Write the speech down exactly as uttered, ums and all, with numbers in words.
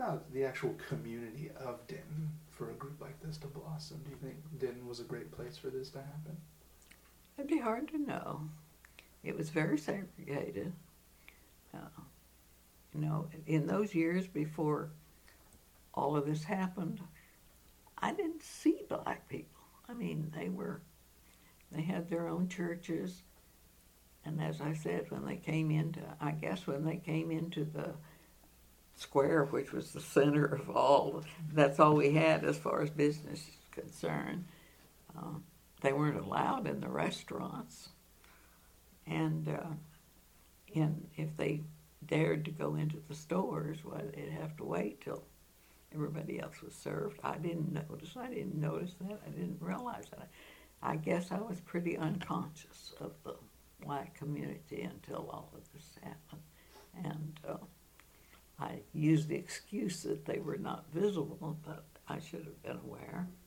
about the actual community of Denton for a group like this to blossom? Do you think Denton was a great place for this to happen? It'd be hard to know. It was very segregated. Uh, you know, in those years before all of this happened, I didn't see black people. I mean, they were, they had their own churches. And as I said, when they came into, I guess when they came into the square, which was the center of all, that's all we had as far as business is concerned. Uh, they weren't allowed in the restaurants. And uh, in, if they dared to go into the stores, well, they'd have to wait till everybody else was served. I didn't notice. I didn't notice that. I didn't realize that. I guess I was pretty unconscious of the black community until all of this happened. And uh, I used the excuse that they were not visible, but I should have been aware.